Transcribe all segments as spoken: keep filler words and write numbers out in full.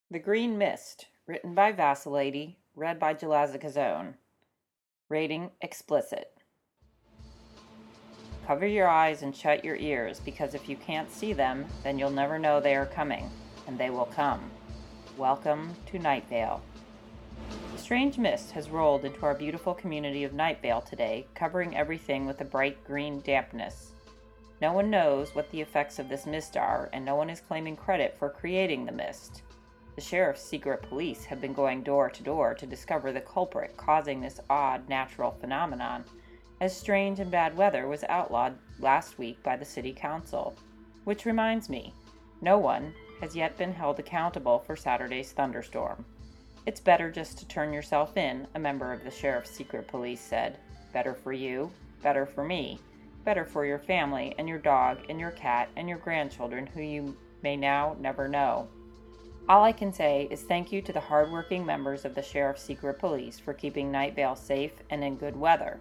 The Green Mist, written by Vasilady, read by Jalaza Kazone. Rating explicit. Cover your eyes and shut your ears, because if you can't see them, then you'll never know they are coming, and they will come. Welcome to Night Vale. A strange mist has rolled into our beautiful community of Night Vale today, covering everything with a bright green dampness. No one knows what the effects of this mist are, and no one is claiming credit for creating the mist. The sheriff's secret police have been going door to door to discover the culprit causing this odd natural phenomenon, as strange and bad weather was outlawed last week by the city council. Which reminds me, no one has yet been held accountable for Saturday's thunderstorm. It's better just to turn yourself in, a member of the sheriff's secret police said. Better for you, better for me, better for your family and your dog and your cat and your grandchildren who you may now never know. All I can say is thank you to the hardworking members of the Sheriff's Secret Police for keeping Night Vale safe and in good weather.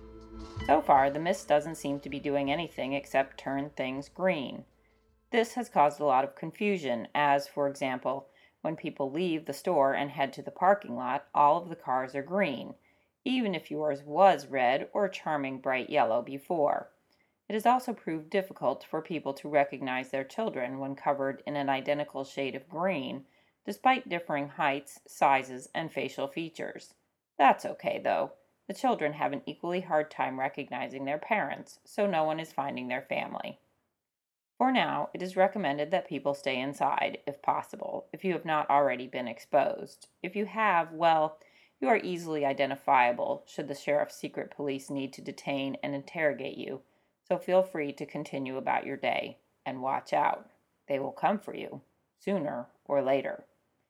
So far, the mist doesn't seem to be doing anything except turn things green. This has caused a lot of confusion, as, for example, when people leave the store and head to the parking lot, all of the cars are green, even if yours was red or charming bright yellow before. It has also proved difficult for people to recognize their children when covered in an identical shade of green, despite differing heights, sizes, and facial features. That's okay, though. The children have an equally hard time recognizing their parents, so no one is finding their family. For now, it is recommended that people stay inside, if possible, if you have not already been exposed. If you have, well, you are easily identifiable should the sheriff's secret police need to detain and interrogate you, so feel free to continue about your day, and watch out. They will come for you, sooner or later.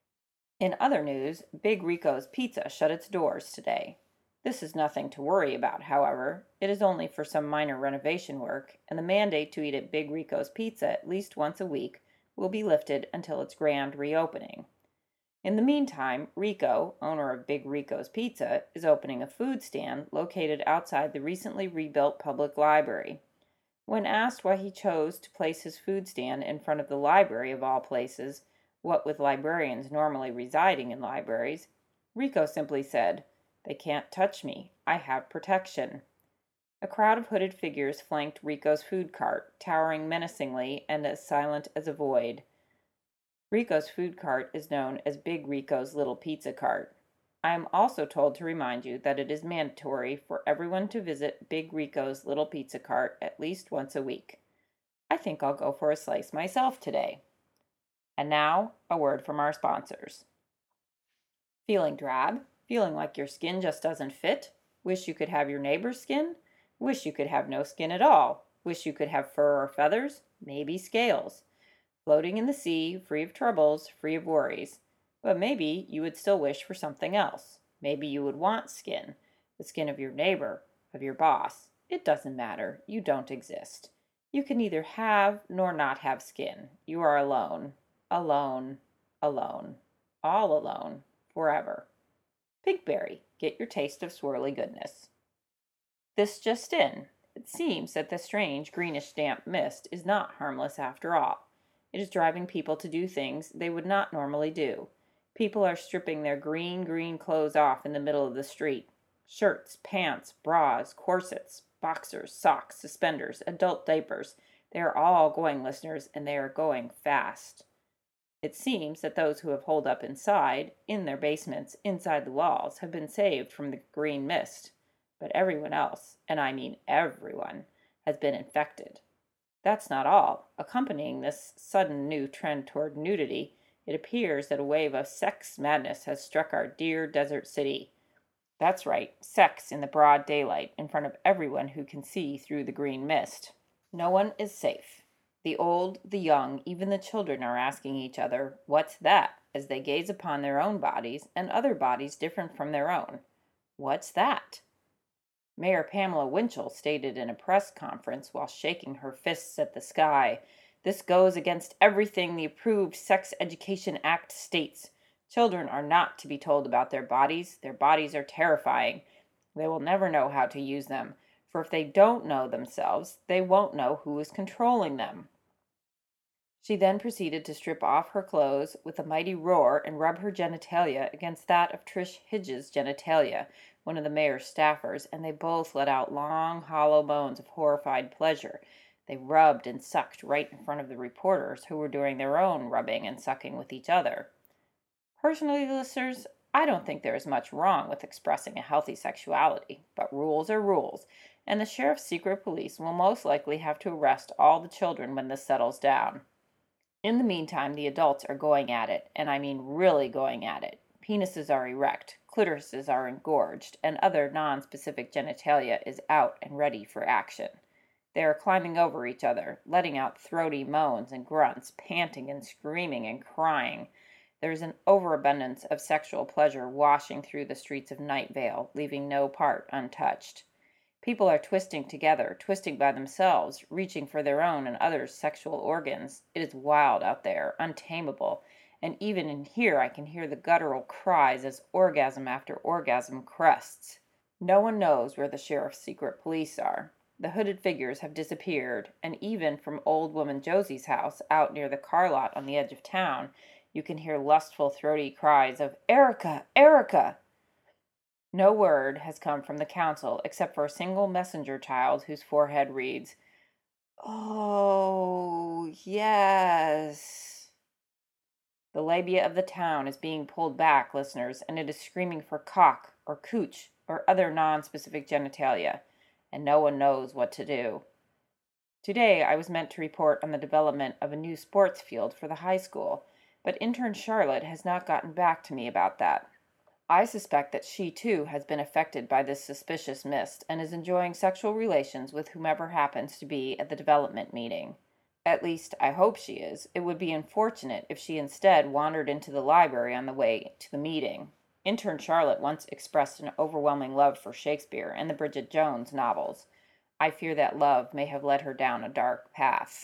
In other news, Big Rico's Pizza shut its doors today. This is nothing to worry about, however. It is only for some minor renovation work, and the mandate to eat at Big Rico's Pizza at least once a week will be lifted until its grand reopening. In the meantime, Rico, owner of Big Rico's Pizza, is opening a food stand located outside the recently rebuilt public library. When asked why he chose to place his food stand in front of the library of all places, what with librarians normally residing in libraries, Rico simply said, "They can't touch me. I have protection." A crowd of hooded figures flanked Rico's food cart, towering menacingly and as silent as a void. Rico's food cart is known as Big Rico's Little Pizza Cart. I am also told to remind you that it is mandatory for everyone to visit Big Rico's Little Pizza Cart at least once a week. I think I'll go for a slice myself today. And now, a word from our sponsors. Feeling drab? Feeling like your skin just doesn't fit? Wish you could have your neighbor's skin? Wish you could have no skin at all? Wish you could have fur or feathers? Maybe scales. Floating in the sea, free of troubles, free of worries. But maybe you would still wish for something else. Maybe you would want skin. The skin of your neighbor, of your boss. It doesn't matter. You don't exist. You can neither have nor not have skin. You are alone. Alone. Alone. All alone. Forever. Pinkberry, get your taste of swirly goodness. This just in. It seems that the strange greenish damp mist is not harmless after all. It is driving people to do things they would not normally do. People are stripping their green, green clothes off in the middle of the street. Shirts, pants, bras, corsets, boxers, socks, suspenders, adult diapers. They are all going, listeners, and they are going fast. It seems that those who have holed up inside, in their basements, inside the walls, have been saved from the green mist. But everyone else, and I mean everyone, has been infected. That's not all. Accompanying this sudden new trend toward nudity, it appears that a wave of sex madness has struck our dear desert city. That's right, sex in the broad daylight, in front of everyone who can see through the green mist. No one is safe. The old, the young, even the children are asking each other, "What's that?" as they gaze upon their own bodies and other bodies different from their own. What's that? Mayor Pamela Winchell stated in a press conference while shaking her fists at the sky, "This goes against everything the approved Sex Education Act states. Children are not to be told about their bodies. Their bodies are terrifying. They will never know how to use them, for if they don't know themselves, they won't know who is controlling them." She then proceeded to strip off her clothes with a mighty roar and rub her genitalia against that of Trish Hidges' genitalia, one of the mayor's staffers, and they both let out long, hollow moans of horrified pleasure. They rubbed and sucked right in front of the reporters, who were doing their own rubbing and sucking with each other. Personally, listeners, I don't think there is much wrong with expressing a healthy sexuality, but rules are rules, and the sheriff's secret police will most likely have to arrest all the children when this settles down. In the meantime, the adults are going at it, and I mean really going at it. Penises are erect, clitorises are engorged, and other non-specific genitalia is out and ready for action. They are climbing over each other, letting out throaty moans and grunts, panting and screaming and crying. There is an overabundance of sexual pleasure washing through the streets of Night Vale, leaving no part untouched. People are twisting together, twisting by themselves, reaching for their own and others' sexual organs. It is wild out there, untamable, and even in here I can hear the guttural cries as orgasm after orgasm crests. No one knows where the sheriff's secret police are. The hooded figures have disappeared, and even from old woman Josie's house, out near the car lot on the edge of town, you can hear lustful, throaty cries of, "Erica! Erica!" No word has come from the council except for a single messenger child whose forehead reads, "Oh, yes." The labia of the town is being pulled back, listeners, and it is screaming for cock or cooch or other non-specific genitalia, and no one knows what to do. Today I was meant to report on the development of a new sports field for the high school, but intern Charlotte has not gotten back to me about that. I suspect that she, too, has been affected by this suspicious mist and is enjoying sexual relations with whomever happens to be at the development meeting. At least, I hope she is. It would be unfortunate if she instead wandered into the library on the way to the meeting. Intern Charlotte once expressed an overwhelming love for Shakespeare and the Bridget Jones novels. I fear that love may have led her down a dark path.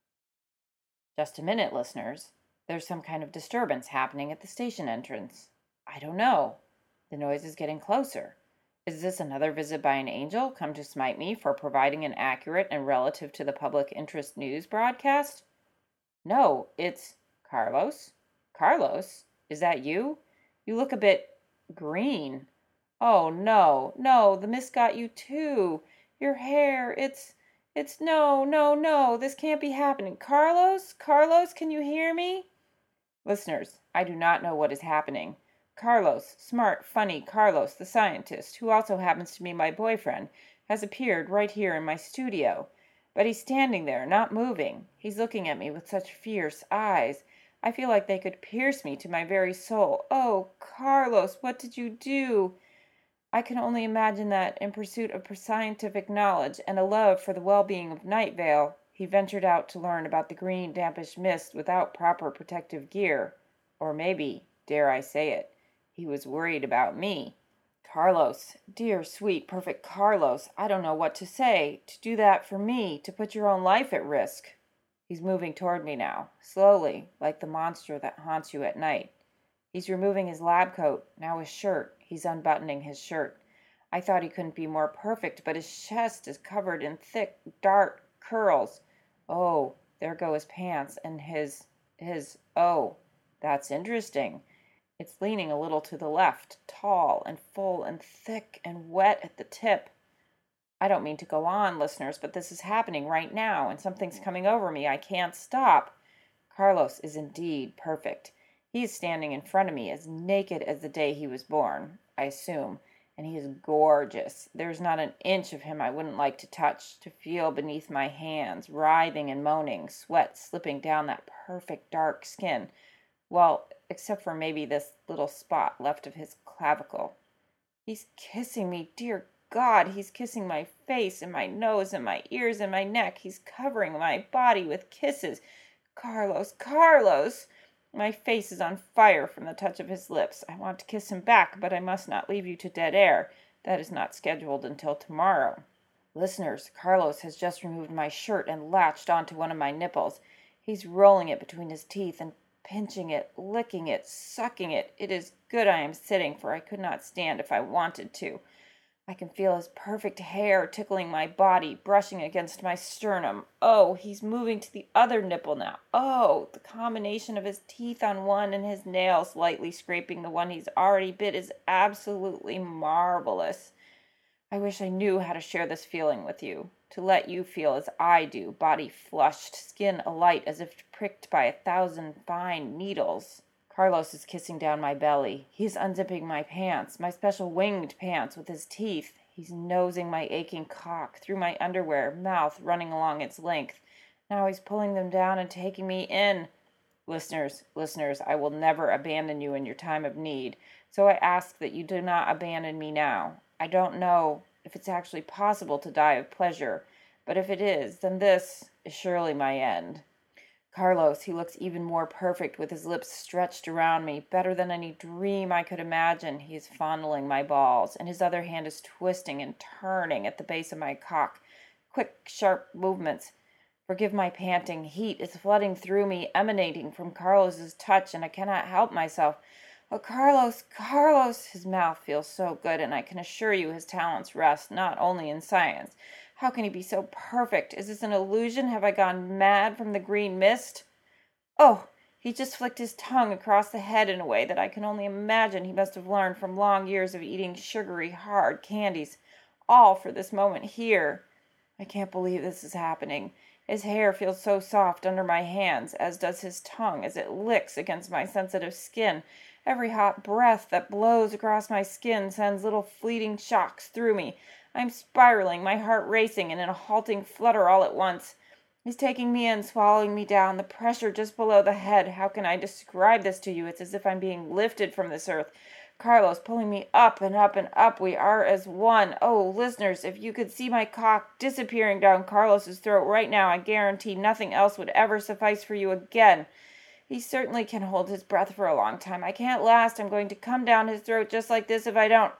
Just a minute, listeners. There's some kind of disturbance happening at the station entrance. I don't know. The noise is getting closer. Is this another visit by an angel come to smite me for providing an accurate and relative to the public interest news broadcast? No, it's Carlos. Carlos, is that you? You look a bit green. Oh, no, no, the mist got you too. Your hair, it's, it's, no, no, no, this can't be happening. Carlos, Carlos, can you hear me? Listeners, I do not know what is happening. Carlos, smart, funny Carlos, the scientist, who also happens to be my boyfriend, has appeared right here in my studio. But he's standing there, not moving. He's looking at me with such fierce eyes. I feel like they could pierce me to my very soul. Oh, Carlos, what did you do? I can only imagine that, in pursuit of scientific knowledge and a love for the well-being of Night Vale, he ventured out to learn about the green, dampish mist without proper protective gear. Or maybe, dare I say it, he was worried about me. Carlos, dear, sweet, perfect Carlos, I don't know what to say. To do that for me, to put your own life at risk. He's moving toward me now, slowly, like the monster that haunts you at night. He's removing his lab coat, now his shirt. He's unbuttoning his shirt. I thought he couldn't be more perfect, but his chest is covered in thick, dark curls. Oh, there go his pants and his, his, oh, that's interesting. It's leaning a little to the left, tall and full and thick and wet at the tip. I don't mean to go on, listeners, but this is happening right now, and something's coming over me. I can't stop. Carlos is indeed perfect. He is standing in front of me, as naked as the day he was born, I assume, and he is gorgeous. There's not an inch of him I wouldn't like to touch, to feel beneath my hands, writhing and moaning, sweat slipping down that perfect dark skin. Well, except for maybe this little spot left of his clavicle. He's kissing me, dear God, he's kissing my face and my nose and my ears and my neck. He's covering my body with kisses. Carlos, Carlos! My face is on fire from the touch of his lips. I want to kiss him back, but I must not leave you to dead air. That is not scheduled until tomorrow. Listeners, Carlos has just removed my shirt and latched onto one of my nipples. He's rolling it between his teeth and pinching it, licking it, sucking it. It is good I am sitting, for I could not stand if I wanted to. I can feel his perfect hair tickling my body, brushing against my sternum. Oh, he's moving to the other nipple now. Oh, the combination of his teeth on one and his nails lightly scraping the one he's already bit is absolutely marvelous. I wish I knew how to share this feeling with you, to let you feel as I do, body flushed, skin alight as if pricked by a thousand fine needles. Carlos is kissing down my belly. He's unzipping my pants, my special winged pants, with his teeth. He's nosing my aching cock through my underwear, mouth running along its length. Now he's pulling them down and taking me in. Listeners, listeners, I will never abandon you in your time of need, so I ask that you do not abandon me now. I don't know if it's actually possible to die of pleasure, but if it is, then this is surely my end. Carlos, he looks even more perfect with his lips stretched around me, better than any dream I could imagine. He is fondling my balls, and his other hand is twisting and turning at the base of my cock. Quick, sharp movements. Forgive my panting. Heat is flooding through me, emanating from Carlos's touch, and I cannot help myself. Oh, Carlos, Carlos! His mouth feels so good, and I can assure you his talents rest not only in science. How can he be so perfect? Is this an illusion? Have I gone mad from the green mist? Oh, he just flicked his tongue across the head in a way that I can only imagine he must have learned from long years of eating sugary, hard candies, all for this moment here. I can't believe this is happening. His hair feels so soft under my hands, as does his tongue as it licks against my sensitive skin. Every hot breath that blows across my skin sends little fleeting shocks through me. I'm spiraling, my heart racing, and in a halting flutter all at once. He's taking me in, swallowing me down, the pressure just below the head. How can I describe this to you? It's as if I'm being lifted from this earth. Carlos pulling me up and up and up. We are as one. Oh, listeners, if you could see my cock disappearing down Carlos's throat right now, I guarantee nothing else would ever suffice for you again. He certainly can hold his breath for a long time. I can't last. I'm going to come down his throat just like this if I don't.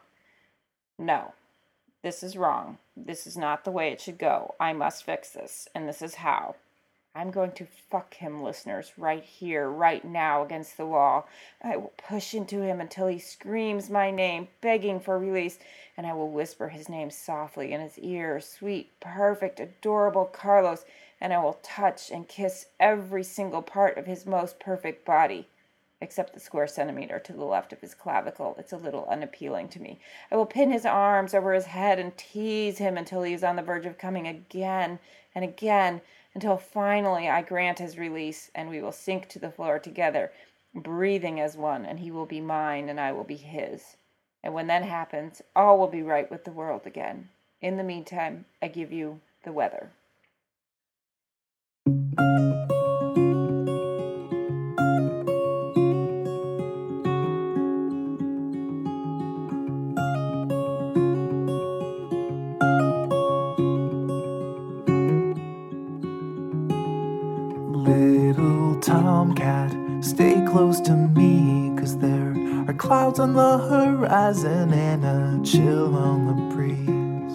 No. This is wrong. This is not the way it should go. I must fix this, and this is how. I'm going to fuck him, listeners, right here, right now, against the wall. I will push into him until he screams my name, begging for release, and I will whisper his name softly in his ear, sweet, perfect, adorable Carlos, and I will touch and kiss every single part of his most perfect body. Except the square centimeter to the left of his clavicle. It's a little unappealing to me. I will pin his arms over his head and tease him until he is on the verge of coming again and again, until finally I grant his release, and we will sink to the floor together, breathing as one, and he will be mine and I will be his. And when that happens, all will be right with the world again. In the meantime, I give you the weather. Little tomcat, stay close to me, 'cause there are clouds on the horizon and a chill on the breeze.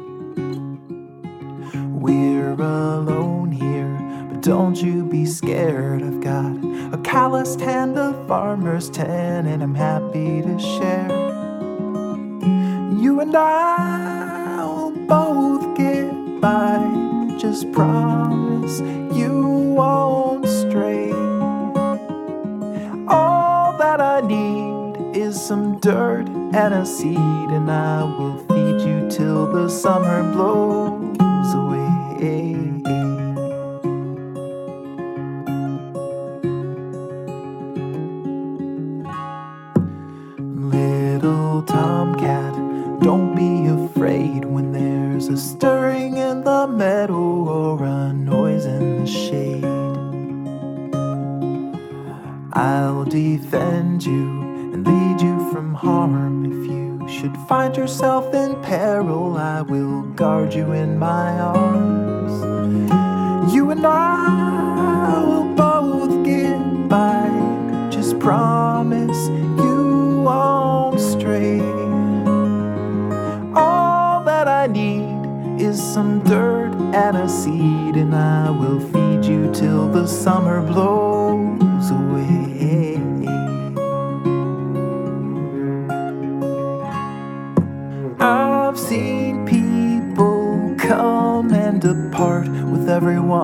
We're alone here, but don't you be scared. I've got a calloused hand, a farmer's tan, and I'm happy to share. You and I will both get by. Just promise you won't stray. All that I need is some dirt and a seed, and I will feed you till the summer blows away. Little tomcat, don't be afraid when there's a stirring in the meadow or a noise in the shade. I'll defend you and lead you from harm. If you should find yourself in peril, I will guard you in my arms. You and I will both get by. Just promise you won't stray. All that I need is some dirt and a seed, and I will feed you till the summer blows away. I've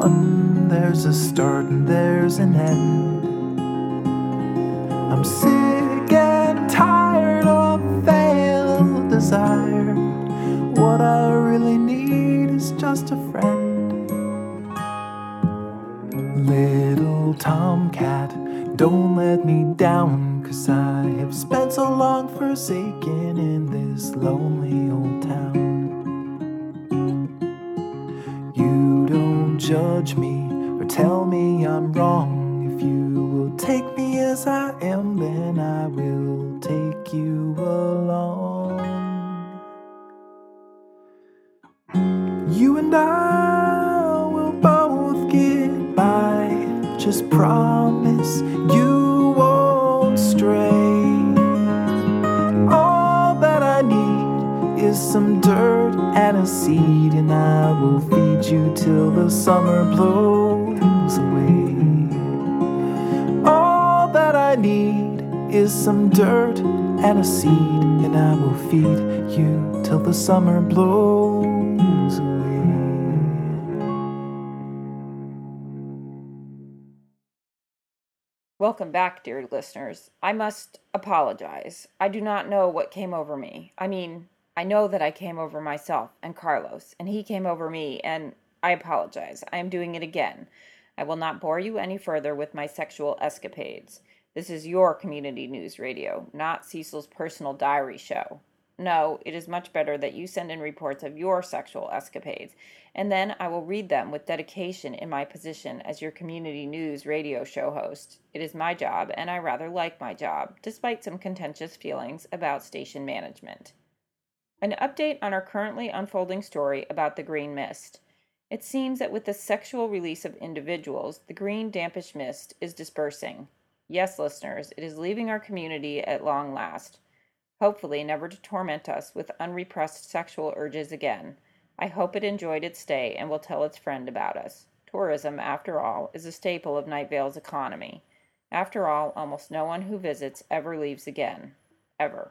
fun, there's a start and there's an end. I'm sick and tired of failed desire. What I really need is just a friend. Little tomcat, don't let me down, 'cause I have spent so long forsaken in this lonely old town. You don't judge me or tell me I'm wrong. If you will take me as I am, then I will take you along. You and I will both get by. Just promise you won't stray. All that I need is some dirt and a seed, and I will feed you till the summer blows away. All that I need is some dirt and a seed, and I will feed you till the summer blows away. Welcome back, dear listeners. I must apologize. I do not know what came over me. I mean, I know that I came over myself and Carlos, and he came over me, and I apologize. I am doing it again. I will not bore you any further with my sexual escapades. This is your community news radio, not Cecil's personal diary show. No, it is much better that you send in reports of your sexual escapades, and then I will read them with dedication in my position as your community news radio show host. It is my job, and I rather like my job, despite some contentious feelings about station management. An update on our currently unfolding story about the green mist. It seems that with the sexual release of individuals, the green dampish mist is dispersing. Yes, listeners, it is leaving our community at long last. Hopefully never to torment us with unrepressed sexual urges again. I hope it enjoyed its stay and will tell its friend about us. Tourism, after all, is a staple of Night Vale's economy. After all, almost no one who visits ever leaves again. Ever.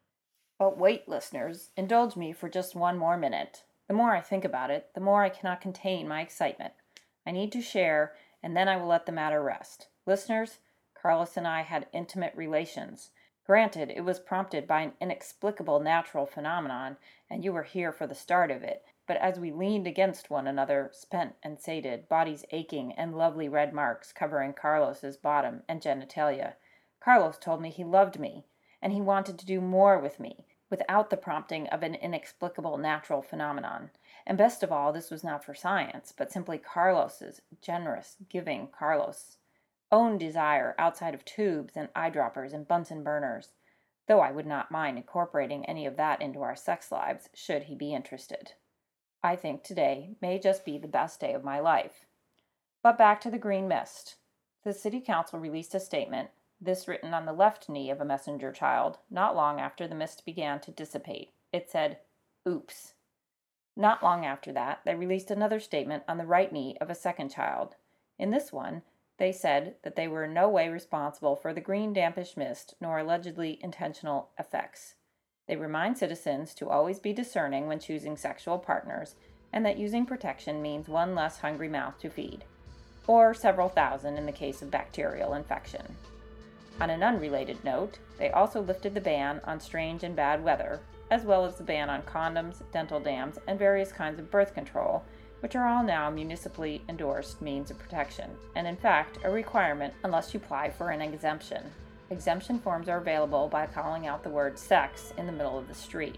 But wait, listeners, indulge me for just one more minute. The more I think about it, the more I cannot contain my excitement. I need to share, and then I will let the matter rest. Listeners, Carlos and I had intimate relations. Granted, it was prompted by an inexplicable natural phenomenon, and you were here for the start of it, but as we leaned against one another, spent and sated, bodies aching and lovely red marks covering Carlos's bottom and genitalia, Carlos told me he loved me, and he wanted to do more with me, without the prompting of an inexplicable natural phenomenon. And best of all, this was not for science, but simply Carlos's generous, giving Carlos' own desire outside of tubes and eyedroppers and Bunsen burners, though I would not mind incorporating any of that into our sex lives, should he be interested. I think today may just be the best day of my life. But back to the green mist. The city council released a statement, this written on the left knee of a messenger child, not long after the mist began to dissipate. It said, "Oops." Not long after that, they released another statement on the right knee of a second child. In this one, they said that they were in no way responsible for the green dampish mist nor allegedly intentional effects. They remind citizens to always be discerning when choosing sexual partners, and that using protection means one less hungry mouth to feed, or several thousand in the case of bacterial infection. On an unrelated note, they also lifted the ban on strange and bad weather, as well as the ban on condoms, dental dams, and various kinds of birth control, which are all now municipally endorsed means of protection, and in fact a requirement unless you apply for an exemption. Exemption forms are available by calling out the word sex in the middle of the street.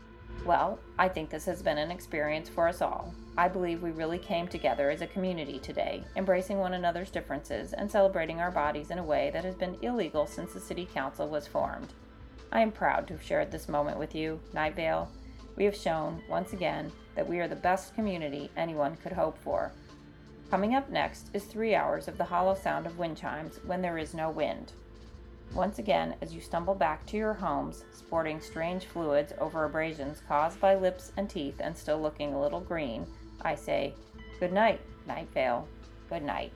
Well, I think this has been an experience for us all. I believe we really came together as a community today, embracing one another's differences and celebrating our bodies in a way that has been illegal since the City Council was formed. I am proud to have shared this moment with you, Night Vale. We have shown, once again, that we are the best community anyone could hope for. Coming up next is three hours of the hollow sound of wind chimes when there is no wind. Once again, as you stumble back to your homes, sporting strange fluids over abrasions caused by lips and teeth and still looking a little green, I say, good night, Night Vale. Good night.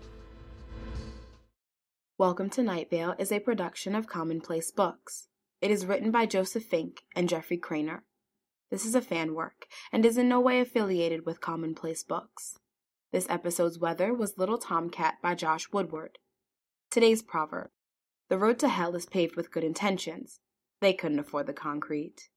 Welcome to Night Vale is a production of Commonplace Books. It is written by Joseph Fink and Jeffrey Craner. This is a fan work and is in no way affiliated with Commonplace Books. This episode's weather was Little Tomcat by Josh Woodward. Today's proverb: the road to hell is paved with good intentions. They couldn't afford the concrete.